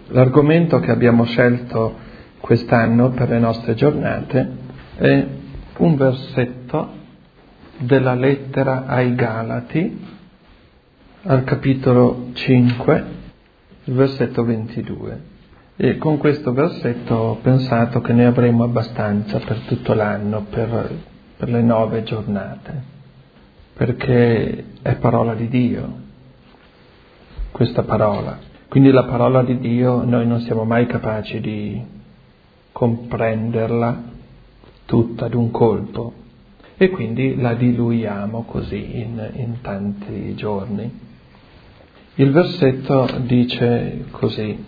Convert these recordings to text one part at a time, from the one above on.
L'argomento che abbiamo scelto quest'anno per le nostre giornate è un versetto della lettera ai Galati, al capitolo 5, il versetto 22. E con questo versetto ho pensato che ne avremo abbastanza per tutto l'anno, per le 9 giornate, perché è parola di Dio, questa parola. Quindi la parola di Dio noi non siamo mai capaci di comprenderla tutta d'un colpo e quindi la diluiamo così in tanti giorni. Il versetto dice così: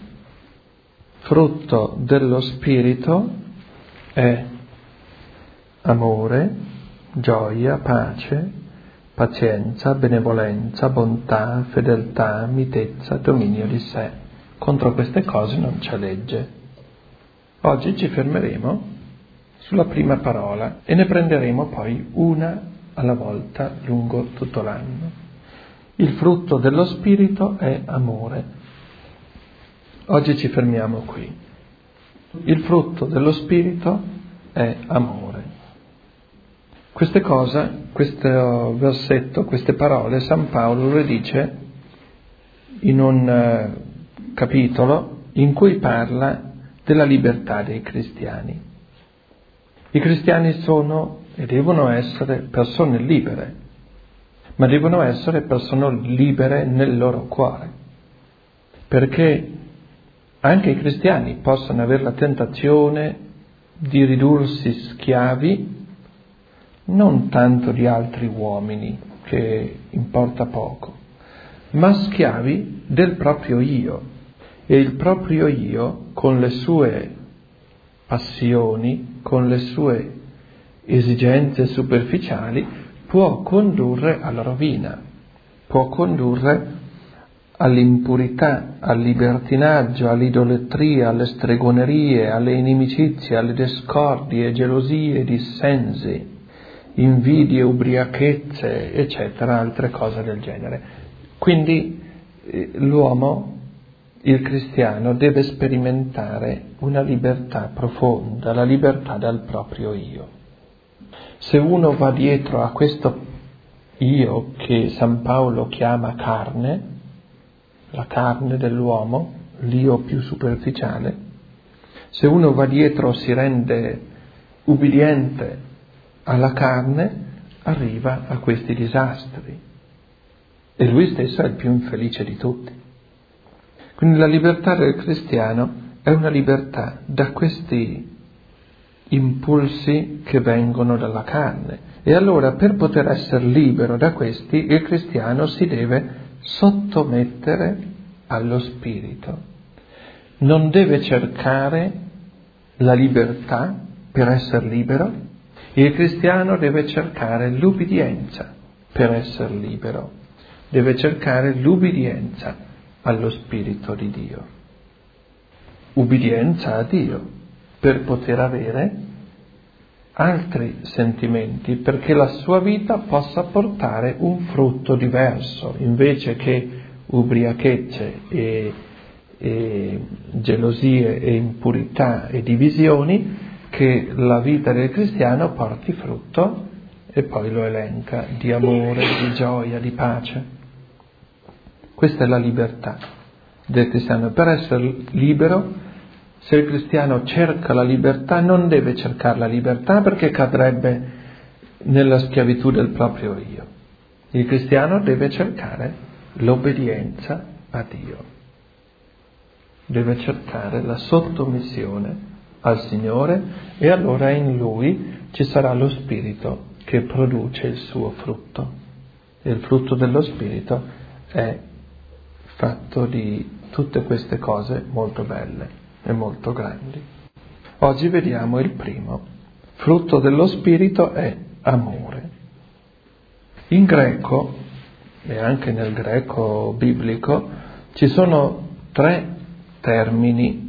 frutto dello Spirito è amore, gioia, pace, pazienza, benevolenza, bontà, fedeltà, mitezza, dominio di sé. Contro queste cose non c'è legge. Oggi ci fermeremo sulla prima parola e ne prenderemo poi una alla volta lungo tutto l'anno. Il frutto dello Spirito è amore. Oggi ci fermiamo qui. Il frutto dello Spirito è amore. Queste cose, questo versetto, queste parole, San Paolo le dice in un capitolo in cui parla della libertà dei cristiani. I cristiani sono e devono essere persone libere, ma devono essere persone libere nel loro cuore, perché anche i cristiani possono avere la tentazione di ridursi schiavi non tanto di altri uomini, che importa poco, ma schiavi del proprio io. E il proprio io, con le sue passioni, con le sue esigenze superficiali, può condurre alla rovina, può condurre all'impurità, al libertinaggio, all'idolatria, alle stregonerie, alle inimicizie, alle discordie, gelosie, dissensi, invidie, ubriachezze, eccetera, altre cose del genere. Quindi l'uomo, il cristiano, deve sperimentare una libertà profonda, la libertà dal proprio io. Se uno va dietro a questo io che San Paolo chiama carne, la carne dell'uomo, l'io più superficiale, se uno va dietro, si rende ubbidiente alla carne, arriva a questi disastri e lui stesso è il più infelice di tutti. Quindi la libertà del cristiano è una libertà da questi impulsi che vengono dalla carne, e allora per poter essere libero da questi il cristiano si deve sottomettere allo Spirito. Non deve cercare la libertà per essere libero. Il cristiano deve cercare l'ubbidienza per essere libero, deve cercare l'ubbidienza allo Spirito di Dio, ubbidienza a Dio per poter avere altri sentimenti, perché la sua vita possa portare un frutto diverso, invece che ubriachezze e gelosie e impurità e divisioni, che la vita del cristiano porti frutto, e poi lo elenca, di amore, di gioia, di pace. Questa è la libertà del cristiano. Per essere libero, se il cristiano cerca la libertà, non deve cercare la libertà perché cadrebbe nella schiavitù del proprio io. Il cristiano deve cercare l'obbedienza a Dio, deve cercare la sottomissione al Signore, e allora in lui ci sarà lo Spirito che produce il suo frutto. E il frutto dello Spirito è fatto di tutte queste cose molto belle e molto grandi. Oggi vediamo il primo. Frutto dello Spirito è amore. In greco, e anche nel greco biblico, ci sono 3 termini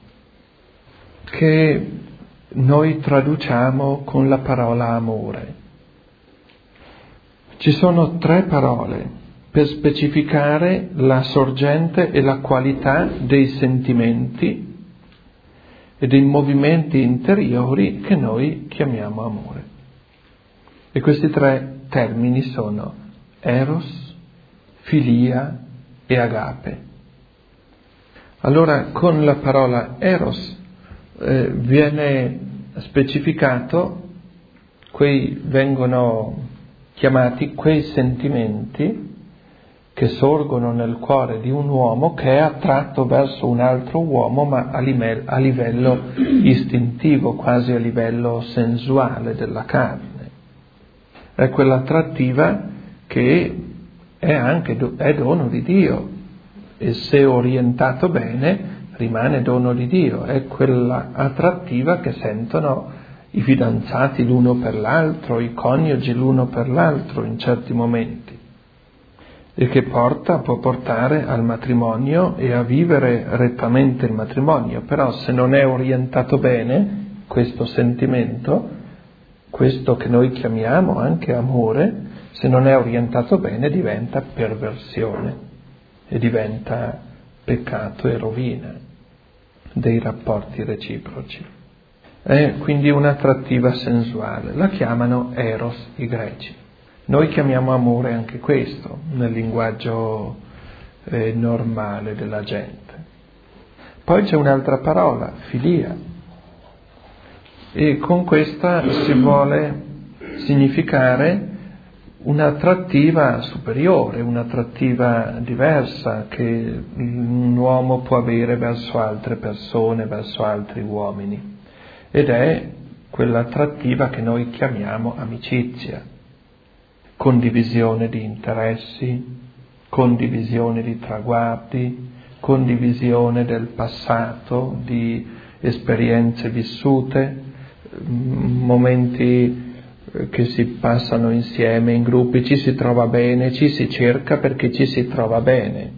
che noi traduciamo con la parola amore. Ci sono 3 parole per specificare la sorgente e la qualità dei sentimenti e dei movimenti interiori che noi chiamiamo amore. E questi tre termini sono eros, filia e agape. Allora, con la parola eros viene specificato, vengono chiamati quei sentimenti che sorgono nel cuore di un uomo che è attratto verso un altro uomo, ma a livello istintivo, quasi a livello sensuale della carne. È quell'attrattiva che è dono di Dio, e se orientato bene rimane dono di Dio. È quella attrattiva che sentono i fidanzati l'uno per l'altro, i coniugi l'uno per l'altro in certi momenti, e che può portare al matrimonio e a vivere rettamente il matrimonio. Però se non è orientato bene questo sentimento, questo che noi chiamiamo anche amore, se non è orientato bene diventa perversione e diventa peccato e rovina dei rapporti reciproci. È quindi un'attrattiva sensuale, la chiamano eros i greci. Noi chiamiamo amore anche questo, nel linguaggio normale della gente. Poi c'è un'altra parola, filia, e con questa si vuole significare un'attrattiva superiore, un'attrattiva diversa che un uomo può avere verso altre persone, verso altri uomini, ed è quell'attrattiva che noi chiamiamo amicizia. Condivisione di interessi, condivisione di traguardi, condivisione del passato, di esperienze vissute, momenti che si passano insieme in gruppi, ci si trova bene, ci si cerca perché ci si trova bene.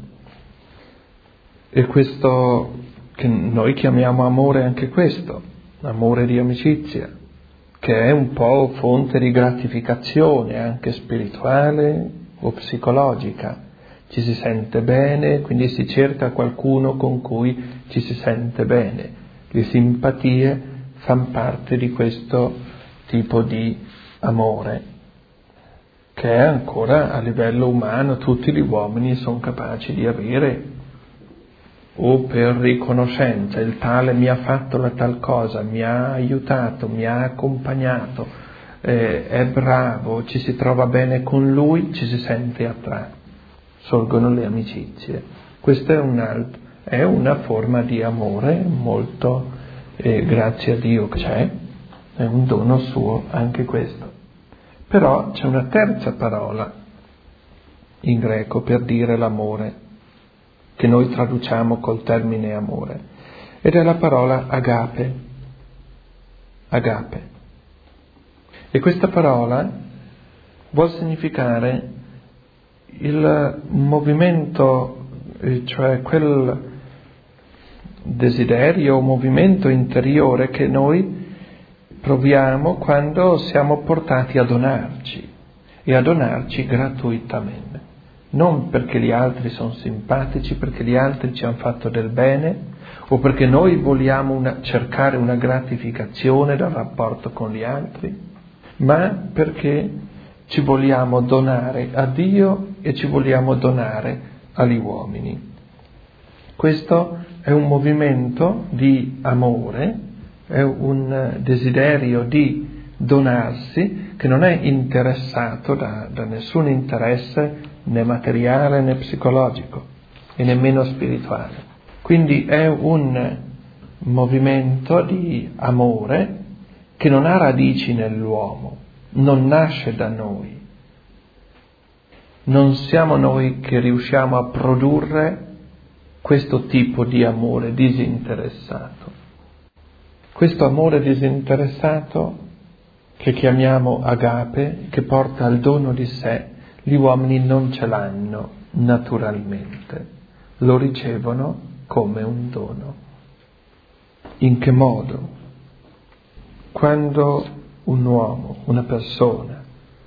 E questo che noi chiamiamo amore, anche questo, amore di amicizia, che è un po' fonte di gratificazione anche spirituale o psicologica. Ci si sente bene, quindi si cerca qualcuno con cui ci si sente bene. Le simpatie fanno parte di questo tipo di amore, che è ancora a livello umano, tutti gli uomini sono capaci di avere, o per riconoscenza, il tale mi ha fatto la tal cosa, mi ha aiutato, mi ha accompagnato, è bravo, ci si trova bene con lui, ci si sente attratti, sorgono le amicizie. Questa è una forma di amore molto, grazie a Dio che c'è, è un dono suo anche questo. Però c'è una terza parola in greco per dire l'amore, che noi traduciamo col termine amore, ed è la parola agape. Agape. E questa parola vuol significare il movimento, cioè quel desiderio o movimento interiore che noi proviamo quando siamo portati a donarci, e a donarci gratuitamente. Non perché gli altri sono simpatici, perché gli altri ci hanno fatto del bene, o perché noi vogliamo cercare una gratificazione dal rapporto con gli altri, ma perché ci vogliamo donare a Dio e ci vogliamo donare agli uomini. Questo è un movimento di amore, è un desiderio di donarsi che non è interessato da nessun interesse né materiale né psicologico e nemmeno spirituale. Quindi è un movimento di amore che non ha radici nell'uomo, non nasce da noi. Non siamo noi che riusciamo a produrre questo tipo di amore disinteressato. Questo amore disinteressato che chiamiamo agape, che porta al dono di sé, gli uomini non ce l'hanno naturalmente, lo ricevono come un dono. In che modo? Quando un uomo, una persona,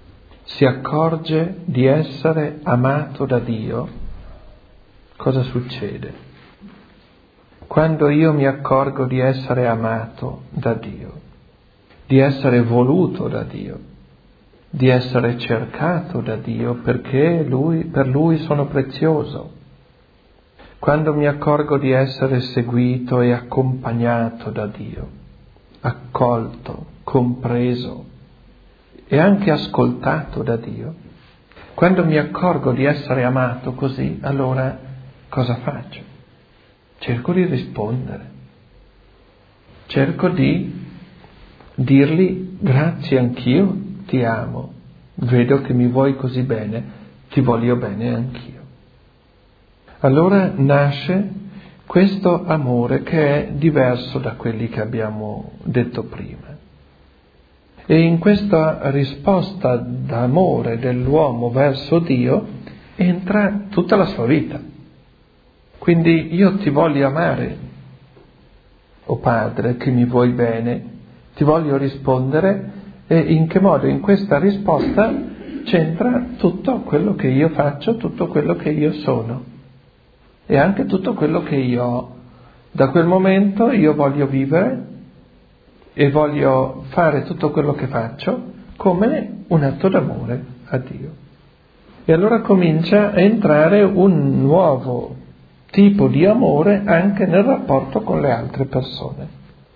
si accorge di essere amato da Dio, cosa succede? Quando io mi accorgo di essere amato da Dio, di essere voluto da Dio, di essere cercato da Dio perché per Lui sono prezioso, quando mi accorgo di essere seguito e accompagnato da Dio, accolto, compreso e anche ascoltato da Dio, quando mi accorgo di essere amato così, allora cosa faccio? Cerco di rispondere, cerco di dirgli grazie, anch'io ti amo, vedo che mi vuoi così bene, ti voglio bene anch'io. Allora nasce questo amore che è diverso da quelli che abbiamo detto prima. E in questa risposta d'amore dell'uomo verso Dio entra tutta la sua vita. Quindi io ti voglio amare, o Padre, che mi vuoi bene, ti voglio rispondere, e in che modo? In questa risposta c'entra tutto quello che io faccio, tutto quello che io sono e anche tutto quello che io ho. Da quel momento io voglio vivere e voglio fare tutto quello che faccio come un atto d'amore a Dio. E allora comincia a entrare un nuovo tipo di amore anche nel rapporto con le altre persone.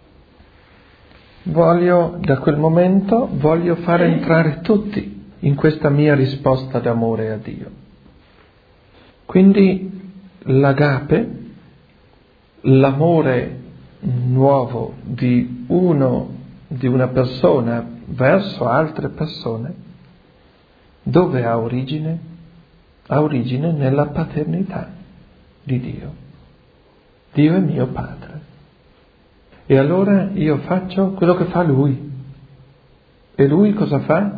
Da quel momento voglio far entrare tutti in questa mia risposta d'amore a Dio. Quindi l'agape, l'amore nuovo di una persona verso altre persone, dove ha origine? Ha origine nella paternità di Dio. Dio è mio Padre. E allora io faccio quello che fa Lui. E Lui cosa fa?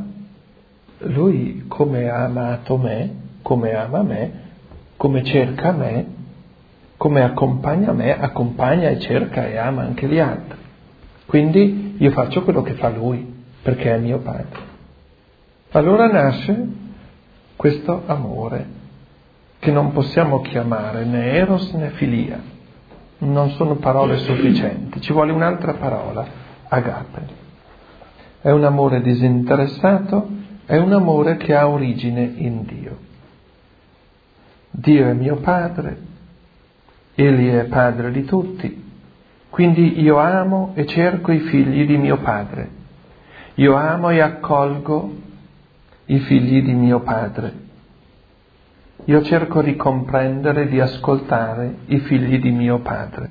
Lui, come ha amato me, come ama me, come cerca me, come accompagna me, accompagna e cerca e ama anche gli altri. Quindi io faccio quello che fa Lui, perché è mio Padre. Allora nasce questo amore, che non possiamo chiamare né eros né filia. Non sono parole sufficienti, ci vuole un'altra parola, agape. È un amore disinteressato, è un amore che ha origine in Dio. Dio è mio Padre, Egli è Padre di tutti, quindi io amo e cerco i figli di mio Padre. Io amo e accolgo i figli di mio Padre. Io cerco di comprendere, di ascoltare i figli di mio Padre.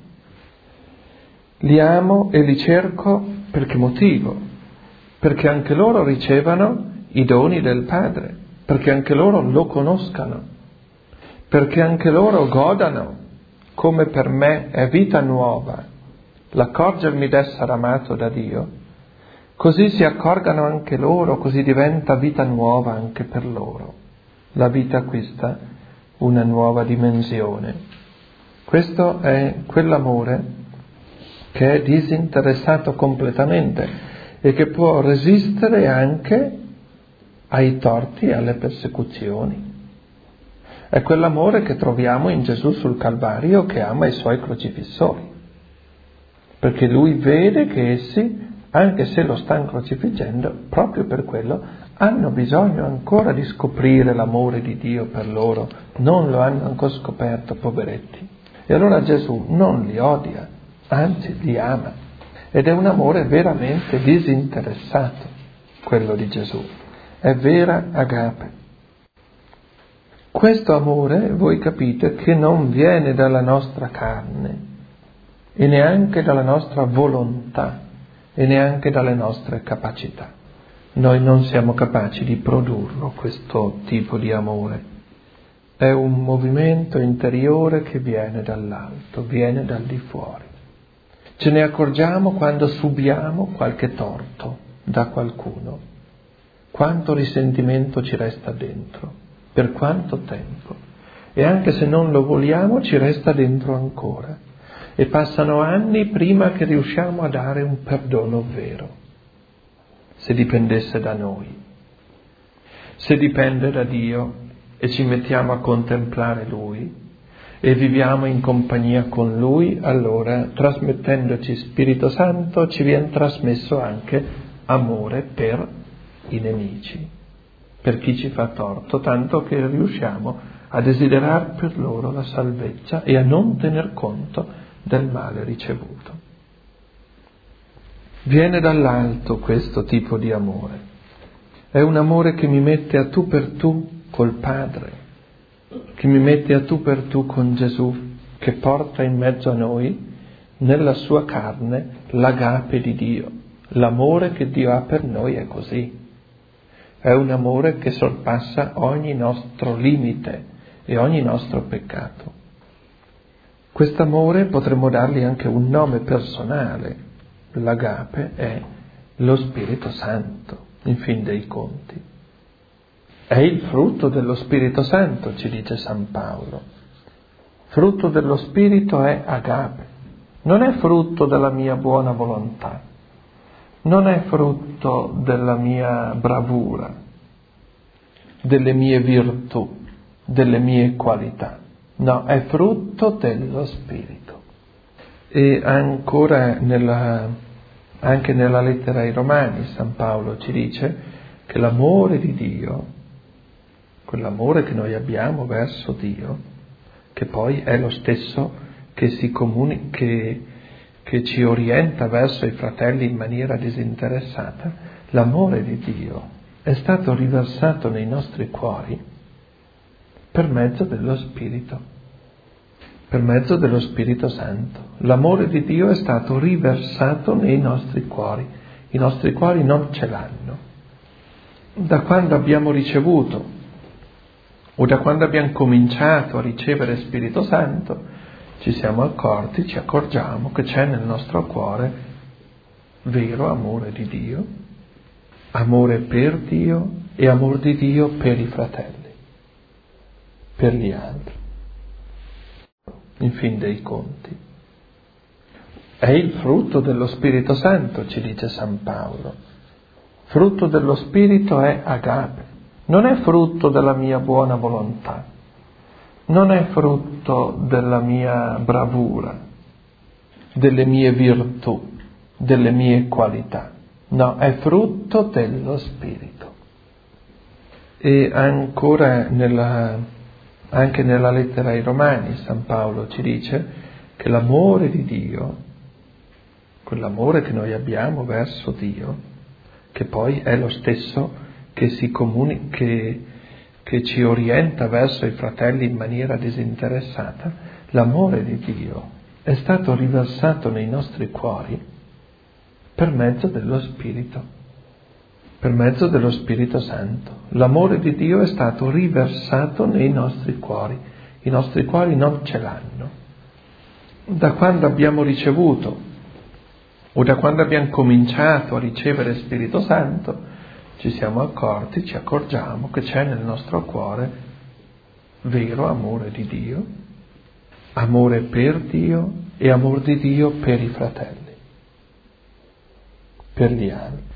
Li amo e li cerco per che motivo? Perché anche loro ricevano i doni del Padre, perché anche loro lo conoscano, perché anche loro godano, come per me è vita nuova, l'accorgermi d'essere amato da Dio, così si accorgano anche loro, così diventa vita nuova anche per loro. La vita acquista una nuova dimensione. Questo è quell'amore che è disinteressato completamente e che può resistere anche ai torti e alle persecuzioni. È quell'amore che troviamo in Gesù sul Calvario, che ama i suoi crocifissori, perché Lui vede che essi, anche se lo stanno crocifiggendo, proprio per quello hanno bisogno ancora di scoprire l'amore di Dio per loro, non lo hanno ancora scoperto, poveretti. E allora Gesù non li odia, anzi li ama, ed è un amore veramente disinteressato, quello di Gesù, è vera agape. Questo amore, voi capite, che non viene dalla nostra carne e neanche dalla nostra volontà e neanche dalle nostre capacità. Noi non siamo capaci di produrlo, questo tipo di amore. È un movimento interiore che viene dall'alto, viene dal di fuori. Ce ne accorgiamo quando subiamo qualche torto da qualcuno. Quanto risentimento ci resta dentro, per quanto tempo. E anche se non lo vogliamo, ci resta dentro ancora. E passano anni prima che riusciamo a dare un perdono vero, se dipendesse da noi. Se dipende da Dio e ci mettiamo a contemplare Lui e viviamo in compagnia con Lui, allora trasmettendoci Spirito Santo ci viene trasmesso anche amore per i nemici, per chi ci fa torto, tanto che riusciamo a desiderare per loro la salvezza e a non tener conto del male ricevuto. Viene dall'alto questo tipo di amore. È un amore che mi mette a tu per tu col Padre, che mi mette a tu per tu con Gesù, che porta in mezzo a noi, nella sua carne, l'agape di Dio. L'amore che Dio ha per noi è così. È un amore che sorpassa ogni nostro limite e ogni nostro peccato. Quest'amore potremmo dargli anche un nome personale. L'agape è lo Spirito Santo, in fin dei conti. È il frutto dello Spirito Santo, ci dice San Paolo. Frutto dello Spirito è agape. Non è frutto della mia buona volontà, non è frutto della mia bravura, delle mie virtù, delle mie qualità. No, è frutto dello Spirito. E ancora anche nella lettera ai Romani San Paolo ci dice che l'amore di Dio, quell'amore che noi abbiamo verso Dio, che poi è lo stesso che che ci orienta verso i fratelli in maniera disinteressata, l'amore di Dio è stato riversato nei nostri cuori per mezzo dello Spirito, per mezzo dello Spirito Santo. L'amore di Dio è stato riversato nei nostri cuori. I nostri cuori non ce l'hanno. Da quando abbiamo ricevuto o da quando abbiamo cominciato a ricevere Spirito Santo, ci accorgiamo che c'è nel nostro cuore vero amore di Dio, amore per Dio e amor di Dio per i fratelli, per gli altri. In fin dei conti. È il frutto dello Spirito Santo, ci dice San Paolo. Frutto dello Spirito è agape. Non è frutto della mia buona volontà, non è frutto della mia bravura, delle mie virtù, delle mie qualità. No, è frutto dello Spirito. E ancora anche nella lettera ai Romani San Paolo ci dice che l'amore di Dio, quell'amore che noi abbiamo verso Dio, che poi è lo stesso che che ci orienta verso i fratelli in maniera disinteressata, l'amore di Dio è stato riversato nei nostri cuori per mezzo dello Spirito, per mezzo dello Spirito Santo. L'amore di Dio è stato riversato nei nostri cuori. I nostri cuori non ce l'hanno. Da quando abbiamo ricevuto o da quando abbiamo cominciato a ricevere Spirito Santo, ci accorgiamo che c'è nel nostro cuore vero amore di Dio, amore per Dio e amor di Dio per i fratelli, per gli altri.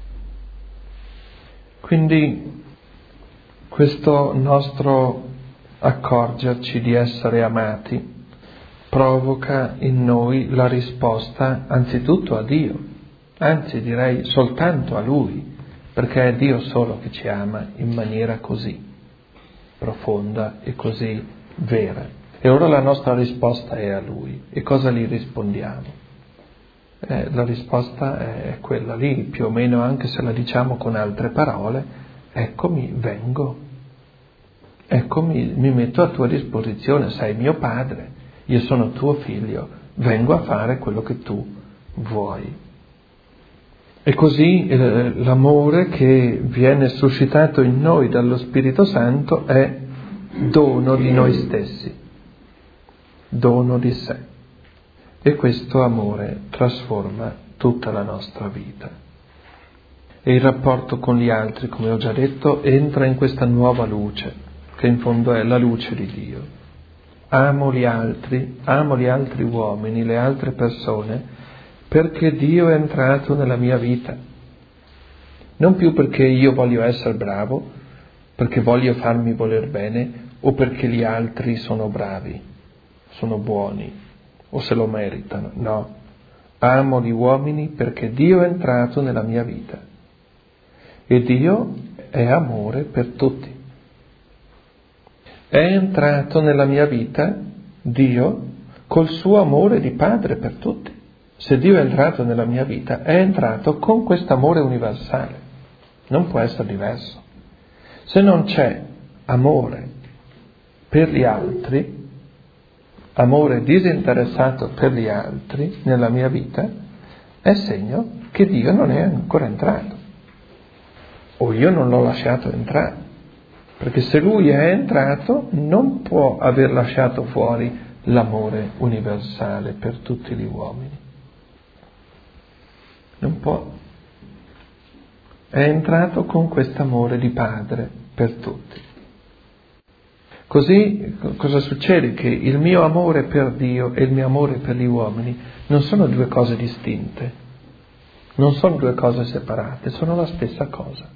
Quindi questo nostro accorgerci di essere amati provoca in noi la risposta anzitutto a Dio, anzi direi soltanto a Lui, perché è Dio solo che ci ama in maniera così profonda e così vera. E ora la nostra risposta è a Lui. E cosa gli rispondiamo? La risposta è quella lì, più o meno, anche se la diciamo con altre parole: eccomi, vengo, eccomi, mi metto a tua disposizione, sei mio padre, io sono tuo figlio, vengo a fare quello che tu vuoi. E così l'amore che viene suscitato in noi dallo Spirito Santo è dono di noi stessi, dono di sé. E questo amore trasforma tutta la nostra vita. E il rapporto con gli altri, come ho già detto, entra in questa nuova luce, che in fondo è la luce di Dio. Amo gli altri uomini, le altre persone, perché Dio è entrato nella mia vita. Non più perché io voglio essere bravo, perché voglio farmi voler bene o perché gli altri sono bravi, sono buoni o se lo meritano. No, amo gli uomini perché Dio è entrato nella mia vita e Dio è amore per tutti. È entrato nella mia vita Dio col suo amore di padre per tutti. Se Dio è entrato nella mia vita, è entrato con quest'amore universale. Non può essere diverso. Se non c'è amore per gli altri, amore disinteressato per gli altri nella mia vita, è segno che Dio non è ancora entrato. O io non l'ho lasciato entrare. Perché se Lui è entrato, non può aver lasciato fuori l'amore universale per tutti gli uomini. Non può. È entrato con quest'amore di padre per tutti. Così cosa succede? Che il mio amore per Dio e il mio amore per gli uomini non sono due cose distinte, non sono due cose separate, sono la stessa cosa.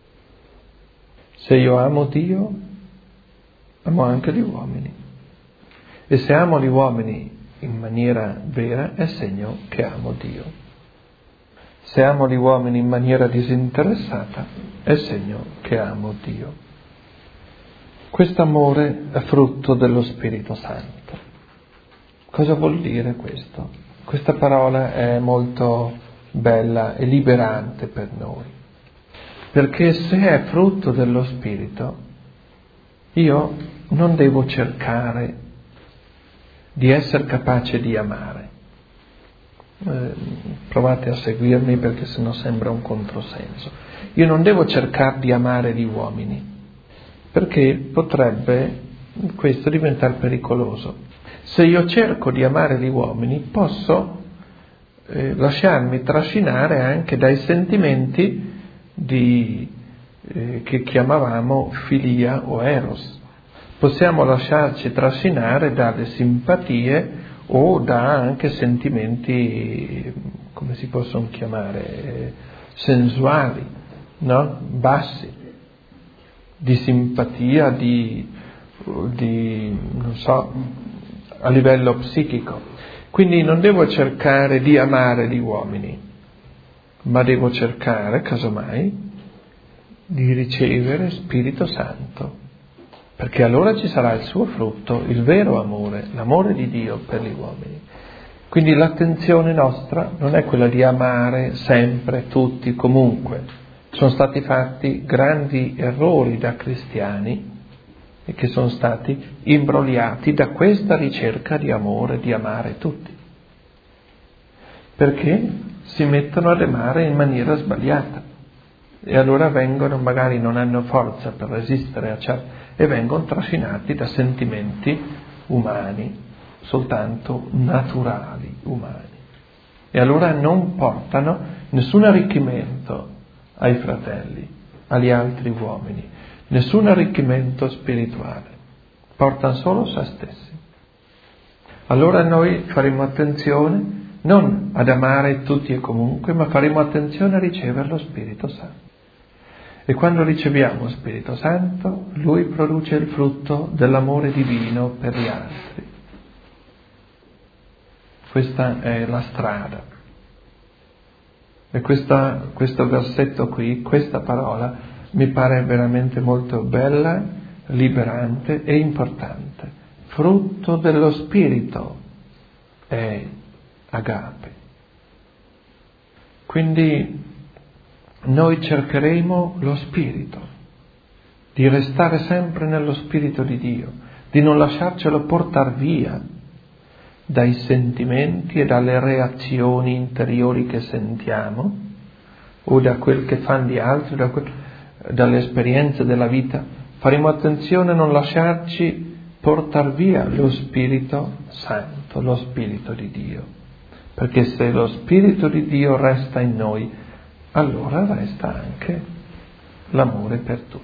Se io amo Dio, amo anche gli uomini. E se amo gli uomini in maniera vera, è segno che amo Dio. Se amo gli uomini in maniera disinteressata, è segno che amo Dio. Quest'amore è frutto dello Spirito Santo. Cosa vuol dire questo? Questa parola è molto bella e liberante per noi. Perché se è frutto dello Spirito, io non devo cercare di essere capace di amare. Provate a seguirmi perché sennò sembra un controsenso. Io non devo cercare di amare gli uomini, perché potrebbe questo diventare pericoloso. Se io cerco di amare gli uomini, posso lasciarmi trascinare anche dai sentimenti che chiamavamo filia o eros. Possiamo lasciarci trascinare dalle simpatie o da anche sentimenti, come si possono chiamare, sensuali, no? Bassi, di simpatia, non so, a livello psichico. Quindi non devo cercare di amare gli uomini, ma devo cercare, casomai, di ricevere Spirito Santo, perché allora ci sarà il suo frutto, il vero amore, l'amore di Dio per gli uomini. Quindi l'attenzione nostra non è quella di amare sempre, tutti, comunque. Sono stati fatti grandi errori da cristiani e che sono stati imbrogliati da questa ricerca di amore, di amare tutti. Perché si mettono ad amare in maniera sbagliata e allora magari non hanno forza per resistere e vengono trascinati da sentimenti umani, soltanto naturali, umani. E allora non portano nessun arricchimento ai fratelli, agli altri uomini, nessun arricchimento spirituale, portano solo se stessi. Allora noi faremo attenzione non ad amare tutti e comunque, ma faremo attenzione a ricevere lo Spirito Santo. E quando riceviamo lo Spirito Santo, Lui produce il frutto dell'amore divino per gli altri. Questa è la strada. E questo versetto qui, questa parola, mi pare veramente molto bella, liberante e importante. Frutto dello Spirito è agape. Quindi noi cercheremo lo Spirito, di restare sempre nello Spirito di Dio, di non lasciarcelo portare via dai sentimenti e dalle reazioni interiori che sentiamo o da quel che fanno gli altri, dalle esperienze della vita. Faremo attenzione a non lasciarci portare via lo Spirito Santo, lo Spirito di Dio, perché se lo Spirito di Dio resta in noi, allora resta anche l'amore per tutti.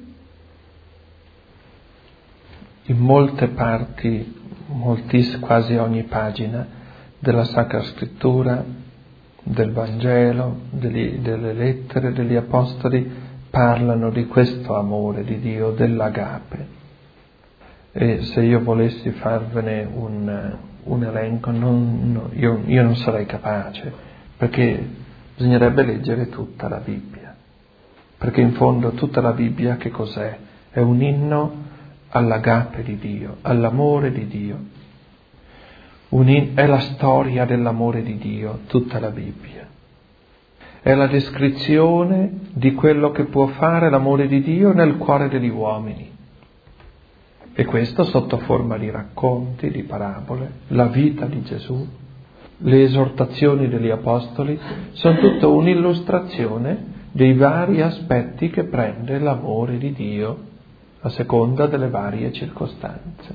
In molte parti, quasi ogni pagina della Sacra Scrittura, del Vangelo, delle lettere degli Apostoli, parlano di questo amore di Dio, dell'agape. E se io volessi farvene un elenco, io non sarei capace, perché bisognerebbe leggere tutta la Bibbia. Perché in fondo tutta la Bibbia che cos'è? È un inno all'agape di Dio, all'amore di Dio. È la storia dell'amore di Dio, tutta la Bibbia. È la descrizione di quello che può fare l'amore di Dio nel cuore degli uomini. E questo sotto forma di racconti, di parabole, la vita di Gesù, le esortazioni degli apostoli, sono tutta un'illustrazione dei vari aspetti che prende l'amore di Dio a seconda delle varie circostanze.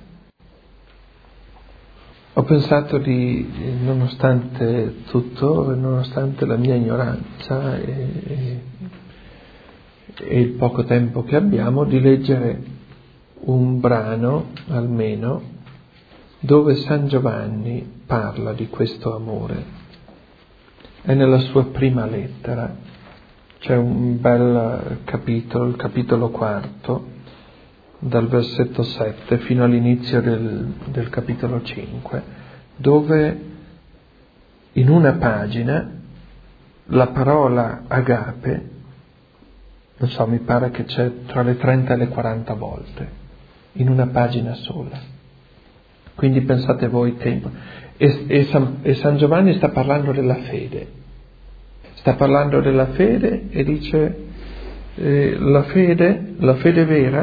Ho pensato nonostante tutto, nonostante la mia ignoranza e il poco tempo che abbiamo, di leggere un brano almeno dove San Giovanni parla di questo amore. È nella sua prima lettera, c'è un bel capitolo, il capitolo 4, dal versetto 7 fino all'inizio del capitolo 5, dove in una pagina la parola agape, non so, mi pare che c'è tra le 30 e le 40 volte, in una pagina sola. Quindi pensate voi tempo. E San Giovanni sta parlando della fede. Sta parlando della fede e dice la fede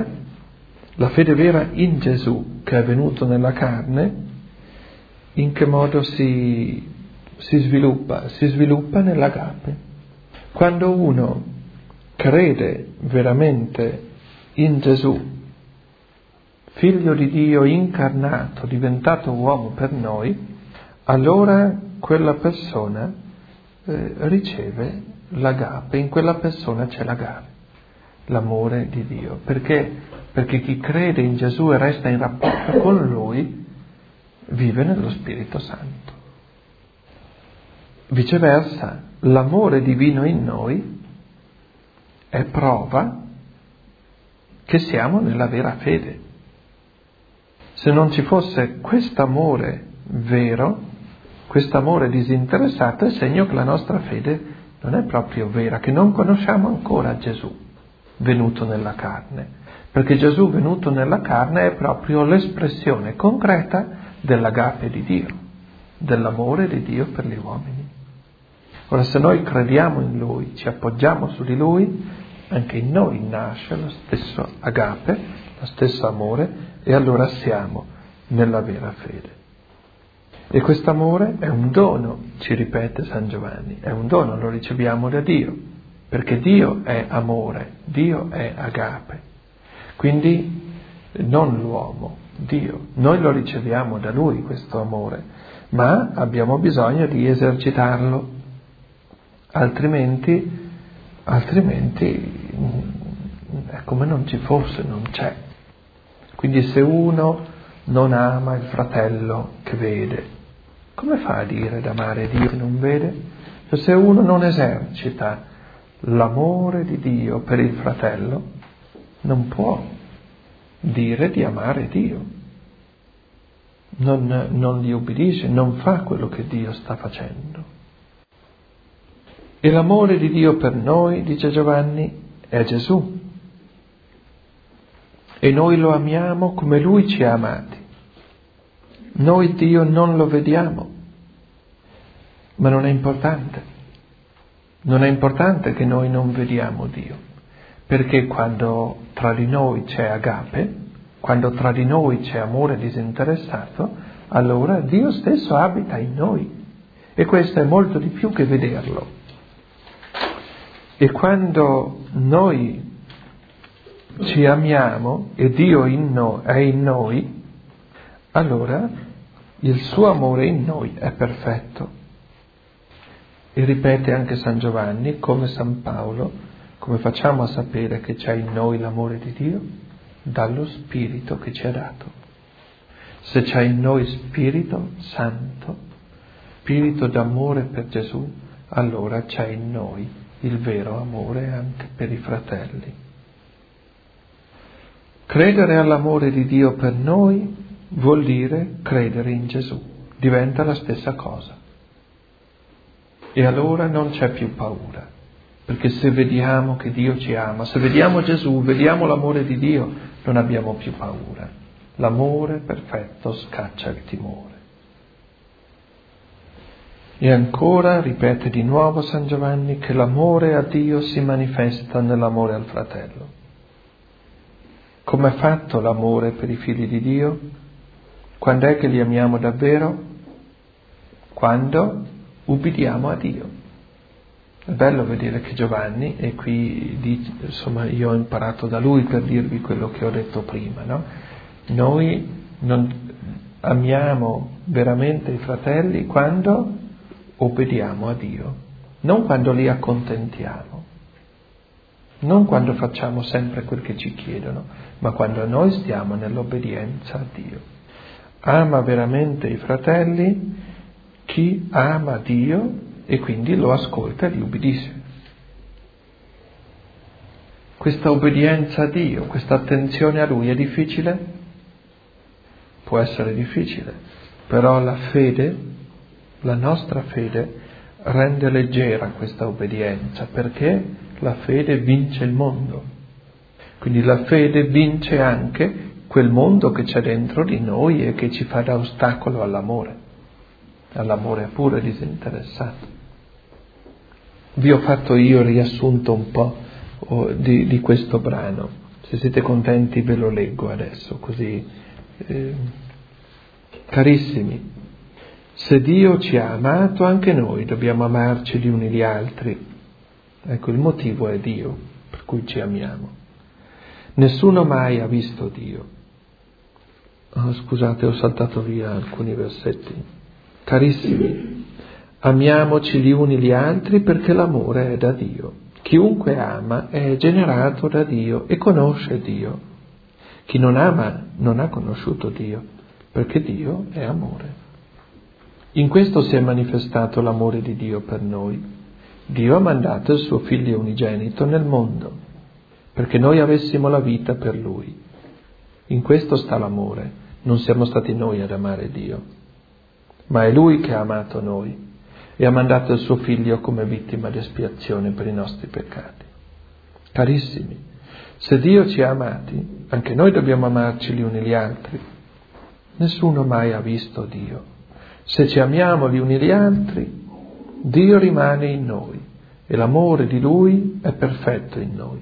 vera in Gesù che è venuto nella carne, in che modo si sviluppa? Si sviluppa nell'agape. Quando uno crede veramente in Gesù, Figlio di Dio incarnato, diventato uomo per noi, allora quella persona riceve l'agape, in quella persona c'è l'agape, l'amore di Dio. Perché? Perché chi crede in Gesù e resta in rapporto con Lui vive nello Spirito Santo. Viceversa, l'amore divino in noi è prova che siamo nella vera fede. Se non ci fosse quest'amore vero, quest'amore disinteressato, è segno che la nostra fede non è proprio vera, che non conosciamo ancora Gesù venuto nella carne, perché Gesù venuto nella carne è proprio l'espressione concreta dell'agape di Dio, dell'amore di Dio per gli uomini. Ora, se noi crediamo in Lui, ci appoggiamo su di Lui, anche in noi nasce lo stesso agape, lo stesso amore, e allora siamo nella vera fede. E quest'amore è un dono, ci ripete San Giovanni, è un dono, lo riceviamo da Dio, perché Dio è amore, Dio è agape. Quindi non l'uomo, Dio. Noi lo riceviamo da Lui questo amore, ma abbiamo bisogno di esercitarlo, altrimenti è come non ci fosse, non c'è. Quindi se uno non ama il fratello che vede, come fa a dire d'amare Dio che non vede? Cioè, se uno non esercita l'amore di Dio per il fratello, non può dire di amare Dio. Non gli ubbidisce, non fa quello che Dio sta facendo. E l'amore di Dio per noi, dice Giovanni, è Gesù. E noi lo amiamo come Lui ci ha amati. Noi Dio non lo vediamo, ma non è importante. Non è importante che noi non vediamo Dio, perché quando tra di noi c'è agape, quando tra di noi c'è amore disinteressato, allora Dio stesso abita in noi. E questo è molto di più che vederlo. E quando noi ci amiamo e Dio è in noi, allora il suo amore in noi è perfetto. E ripete anche San Giovanni, come San Paolo, come facciamo a sapere che c'è in noi l'amore di Dio? Dallo Spirito che ci ha dato. Se c'è in noi Spirito Santo, Spirito d'amore per Gesù, allora c'è in noi il vero amore anche per i fratelli. Credere all'amore di Dio per noi vuol dire credere in Gesù, diventa la stessa cosa. E allora non c'è più paura, perché se vediamo che Dio ci ama, se vediamo Gesù, vediamo l'amore di Dio, non abbiamo più paura. L'amore perfetto scaccia il timore. E ancora ripete di nuovo San Giovanni che l'amore a Dio si manifesta nell'amore al fratello. Come è fatto l'amore per i figli di Dio? Quando è che li amiamo davvero? Quando ubbidiamo a Dio. È bello vedere che Giovanni, e qui insomma io ho imparato da lui per dirvi quello che ho detto prima, no? Noi non amiamo veramente i fratelli quando obbediamo a Dio, non quando li accontentiamo, non quando facciamo sempre quel che ci chiedono, ma quando noi stiamo nell'obbedienza a Dio. Ama veramente i fratelli chi ama Dio e quindi lo ascolta e gli ubbidisce. Questa obbedienza a Dio, questa attenzione a Lui è difficile? Può essere difficile, però la fede, la nostra fede, rende leggera questa obbedienza, perché la fede vince il mondo. Quindi la fede vince anche quel mondo che c'è dentro di noi e che ci fa da ostacolo all'amore puro e disinteressato. Vi ho fatto io il riassunto un po' di questo brano. Se siete contenti ve lo leggo adesso, così. Carissimi, se Dio ci ha amato, anche noi dobbiamo amarci gli uni gli altri. Ecco, il motivo è Dio, per cui ci amiamo. Nessuno mai ha visto Dio. Scusate, ho saltato via alcuni versetti. Carissimi, amiamoci gli uni gli altri perché l'amore è da Dio. Chiunque ama è generato da Dio e conosce Dio. Chi non ama non ha conosciuto Dio, perché Dio è amore. In questo si è manifestato l'amore di Dio per noi. Dio ha mandato il suo Figlio unigenito nel mondo, perché noi avessimo la vita per Lui. In questo sta l'amore, non siamo stati noi ad amare Dio, ma è Lui che ha amato noi e ha mandato il suo Figlio come vittima di espiazione per i nostri peccati. Carissimi, se Dio ci ha amati, anche noi dobbiamo amarci gli uni gli altri. Nessuno mai ha visto Dio. Se ci amiamo gli uni gli altri, Dio rimane in noi e l'amore di Lui è perfetto in noi.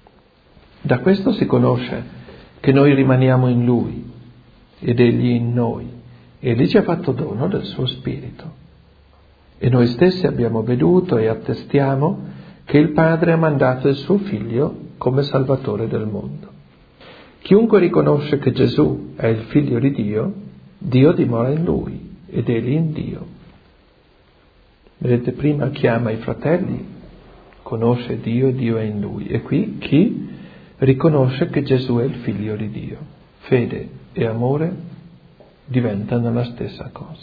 Da questo si conosce che noi rimaniamo in Lui ed Egli in noi. Egli ci ha fatto dono del suo Spirito. E noi stessi abbiamo veduto e attestiamo che il Padre ha mandato il suo Figlio come Salvatore del mondo. Chiunque riconosce che Gesù è il Figlio di Dio, Dio dimora in Lui ed Egli in Dio. Vedete, prima chi ama i fratelli conosce Dio, Dio è in Lui. E qui chi riconosce che Gesù è il Figlio di Dio. Fede e amore diventano la stessa cosa.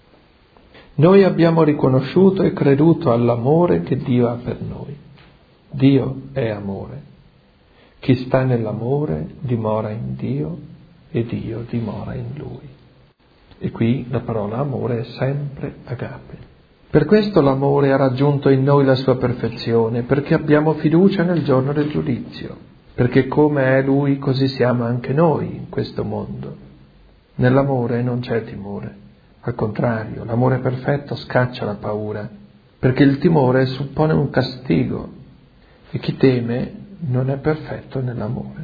Noi abbiamo riconosciuto e creduto all'amore che Dio ha per noi. Dio è amore. Chi sta nell'amore dimora in Dio e Dio dimora in Lui. E qui la parola amore è sempre agape. Per questo l'amore ha raggiunto in noi la sua perfezione, perché abbiamo fiducia nel giorno del giudizio, perché come è Lui così siamo anche noi in questo mondo. Nell'amore non c'è timore, al contrario, l'amore perfetto scaccia la paura, perché il timore suppone un castigo e chi teme non è perfetto nell'amore.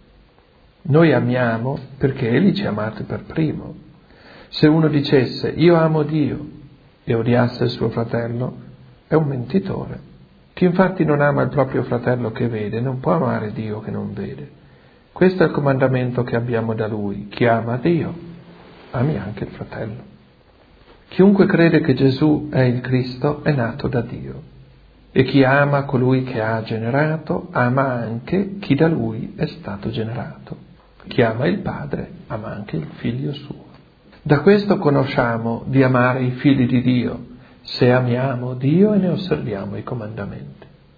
Noi amiamo perché Egli ci ha amato per primo. Se uno dicesse io amo Dio e odiasse il suo fratello, è un mentitore. Chi infatti non ama il proprio fratello che vede, non può amare Dio che non vede. Questo è il comandamento che abbiamo da Lui. Chi ama Dio, ami anche il fratello. Chiunque crede che Gesù è il Cristo è nato da Dio. E chi ama colui che ha generato, ama anche chi da Lui è stato generato. Chi ama il Padre, ama anche il Figlio suo. Da questo conosciamo di amare i figli di Dio, se amiamo Dio e ne osserviamo i comandamenti.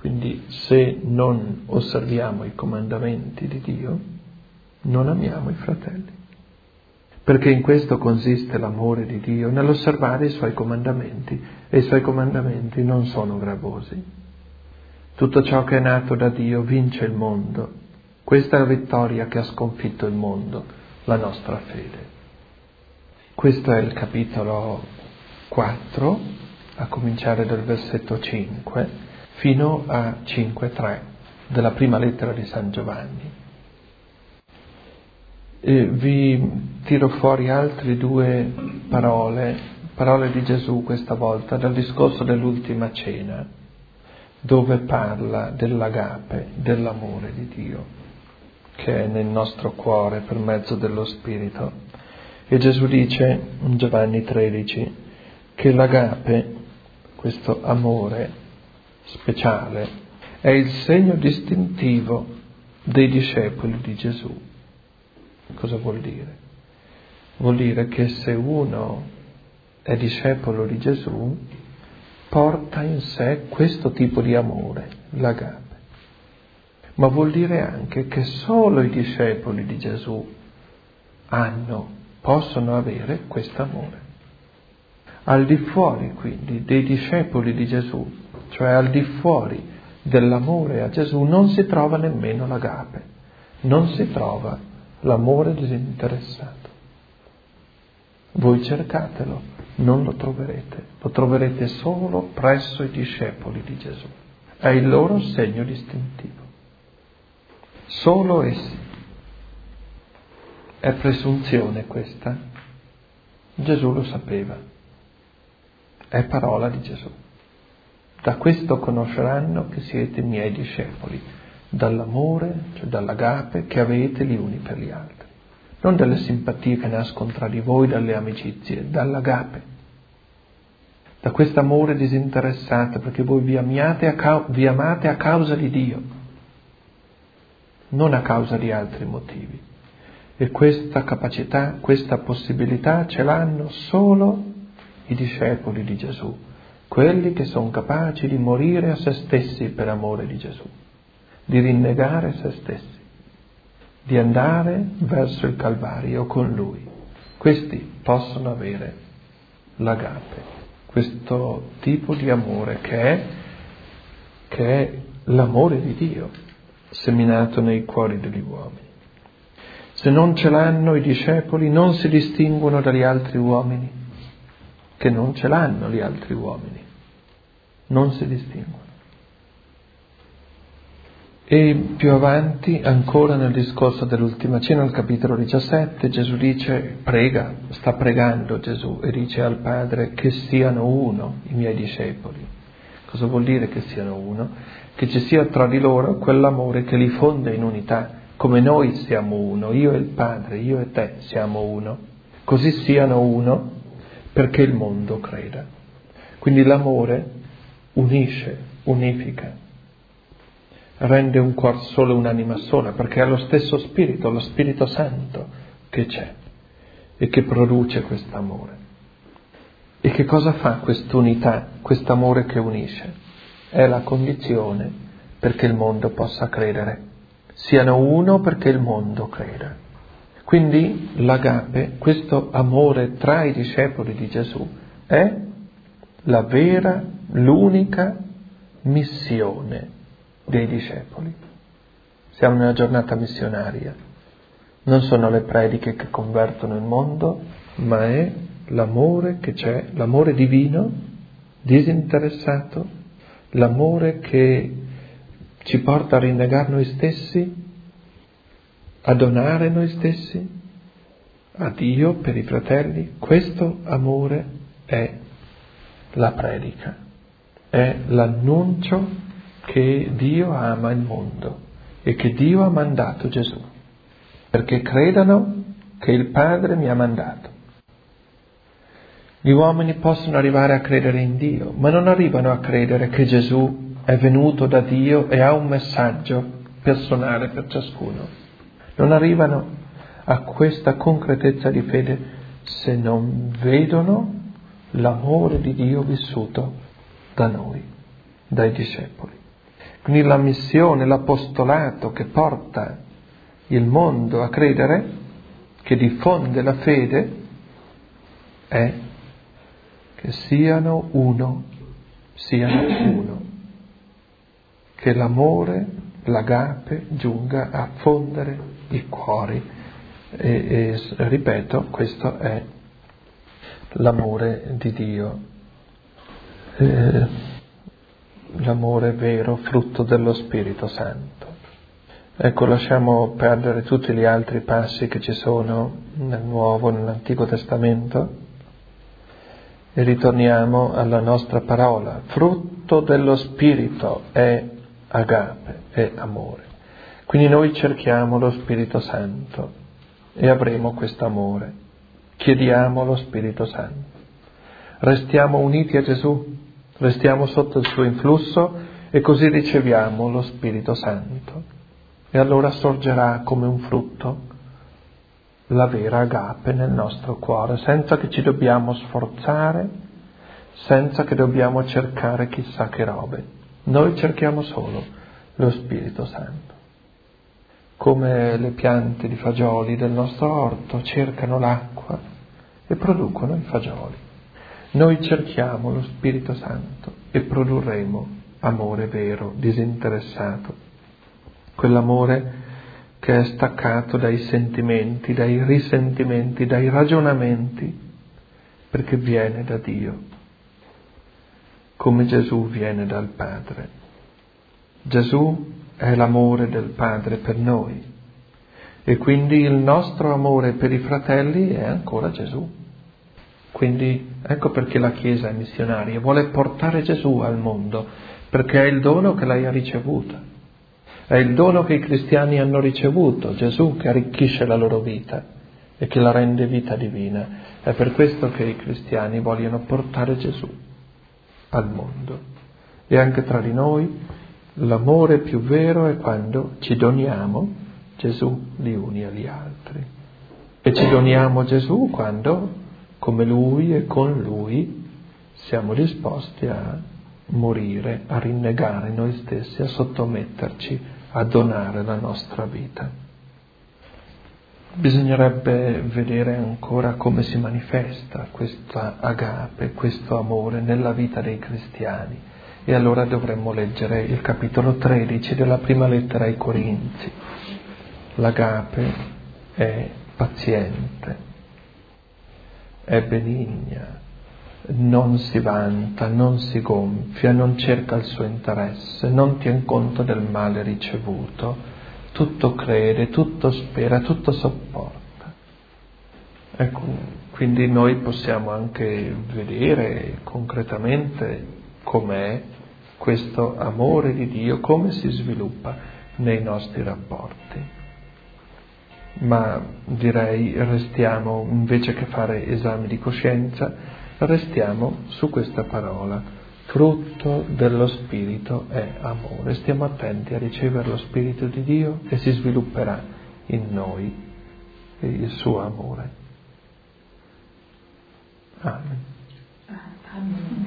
Quindi se non osserviamo i comandamenti di Dio, non amiamo i fratelli. Perché in questo consiste l'amore di Dio, nell'osservare i Suoi comandamenti, e i Suoi comandamenti non sono gravosi. Tutto ciò che è nato da Dio vince il mondo. Questa è la vittoria che ha sconfitto il mondo, la nostra fede. Questo è il capitolo 4, a cominciare dal versetto 5, fino a 5:3 della prima lettera di San Giovanni. E vi tiro fuori altre due parole di Gesù questa volta, dal discorso dell'ultima cena, dove parla dell'agape, dell'amore di Dio, che è nel nostro cuore per mezzo dello Spirito. E Gesù dice in Giovanni 13 che l'agape, questo amore speciale, è il segno distintivo dei discepoli di Gesù. Cosa vuol dire? Vuol dire che se uno è discepolo di Gesù, porta in sé questo tipo di amore, l'agape. Ma vuol dire anche che solo i discepoli di Gesù possono avere questo amore. Al di fuori quindi dei discepoli di Gesù, cioè al di fuori dell'amore a Gesù, non si trova nemmeno l'agape, non si trova l'amore disinteressato. Voi cercatelo, non lo troverete solo presso i discepoli di Gesù. È il loro segno distintivo. Solo essi. È presunzione questa? Gesù lo sapeva. È parola di Gesù. Da questo conosceranno che siete miei discepoli, dall'amore, cioè dall'agape che avete gli uni per gli altri. Non dalle simpatie che nascono tra di voi, dalle amicizie, dall'agape. Da questo amore disinteressato, perché voi vi amate a causa di Dio, non a causa di altri motivi. E questa capacità, questa possibilità ce l'hanno solo i discepoli di Gesù, quelli che sono capaci di morire a se stessi per amore di Gesù, di rinnegare se stessi, di andare verso il Calvario con Lui. Questi possono avere l'agape, questo tipo di amore che è l'amore di Dio, seminato nei cuori degli uomini. Se non ce l'hanno i discepoli, non si distinguono dagli altri uomini, che non ce l'hanno gli altri uomini, non si distinguono. E più avanti, ancora nel discorso dell'ultima cena, al capitolo 17, Gesù sta pregando Gesù e dice al Padre che siano uno i miei discepoli. Cosa vuol dire che siano uno? Che ci sia tra di loro quell'amore che li fonde in unità, come noi siamo uno, io e il Padre, io e te siamo uno. Così siano uno perché il mondo creda. Quindi l'amore unisce, unifica, rende un cuore solo, un'anima sola, perché è lo stesso Spirito, lo Spirito Santo che c'è e che produce quest'amore. E che cosa fa quest'unità, quest'amore che unisce? È la condizione perché il mondo possa credere. Siano uno perché il mondo creda. Quindi l'agape, questo amore tra i discepoli di Gesù, è la vera, l'unica missione dei discepoli. Siamo in una giornata missionaria. Non sono le prediche che convertono il mondo, ma è l'amore che c'è, l'amore divino, disinteressato, l'amore che ci porta a rinnegare noi stessi, a donare noi stessi a Dio per i fratelli. Questo amore è la predica, è l'annuncio che Dio ama il mondo e che Dio ha mandato Gesù, perché credano che il Padre mi ha mandato. Gli uomini possono arrivare a credere in Dio, ma non arrivano a credere che Gesù è venuto da Dio e ha un messaggio personale per ciascuno. Non arrivano a questa concretezza di fede se non vedono l'amore di Dio vissuto da noi, dai discepoli. Quindi la missione, l'apostolato che porta il mondo a credere, che diffonde la fede, è che siano uno, che l'amore, l'agape giunga a fondere i cuori. E ripeto, questo è l'amore di Dio, l'amore vero, frutto dello Spirito Santo. Ecco, lasciamo perdere tutti gli altri passi che ci sono nel Nuovo, nell'Antico Testamento e ritorniamo alla nostra parola. Frutto dello Spirito è agape, è amore. Quindi noi cerchiamo lo Spirito Santo e avremo quest'amore. Chiediamo lo Spirito Santo. Restiamo uniti a Gesù, restiamo sotto il suo influsso e così riceviamo lo Spirito Santo. E allora sorgerà come un frutto la vera agape nel nostro cuore, senza che ci dobbiamo sforzare, senza che dobbiamo cercare chissà che robe. Noi cerchiamo solo lo Spirito Santo. Come le piante di fagioli del nostro orto cercano l'acqua e producono i fagioli. Noi cerchiamo lo Spirito Santo e produrremo amore vero, disinteressato. Quell'amore che è staccato dai sentimenti, dai risentimenti, dai ragionamenti, perché viene da Dio, come Gesù viene dal Padre. Gesù è l'amore del Padre per noi e quindi il nostro amore per i fratelli è ancora Gesù. Quindi ecco perché la Chiesa è missionaria, vuole portare Gesù al mondo, perché è il dono che lei ha ricevuto. È il dono che i cristiani hanno ricevuto, Gesù che arricchisce la loro vita e che la rende vita divina. È per questo che i cristiani vogliono portare Gesù al mondo. E anche tra di noi l'amore più vero è quando ci doniamo Gesù gli uni agli altri. E ci doniamo Gesù quando, come Lui e con Lui, siamo disposti a morire, a rinnegare noi stessi, a sottometterci, a donare la nostra vita. Bisognerebbe vedere ancora come si manifesta questa agape, questo amore nella vita dei cristiani. E allora dovremmo leggere il capitolo 13 della prima lettera ai Corinzi. L'agape è paziente, è benigna, non si vanta, non si gonfia, non cerca il suo interesse, non tien conto del male ricevuto, tutto crede, tutto spera, tutto sopporta. Ecco, quindi noi possiamo anche vedere concretamente com'è questo amore di Dio, come si sviluppa nei nostri rapporti. Ma direi restiamo, invece che fare esami di coscienza, restiamo su questa parola. Frutto dello Spirito è amore. Stiamo attenti a ricevere lo Spirito di Dio e si svilupperà in noi il suo amore. Amen. Amen.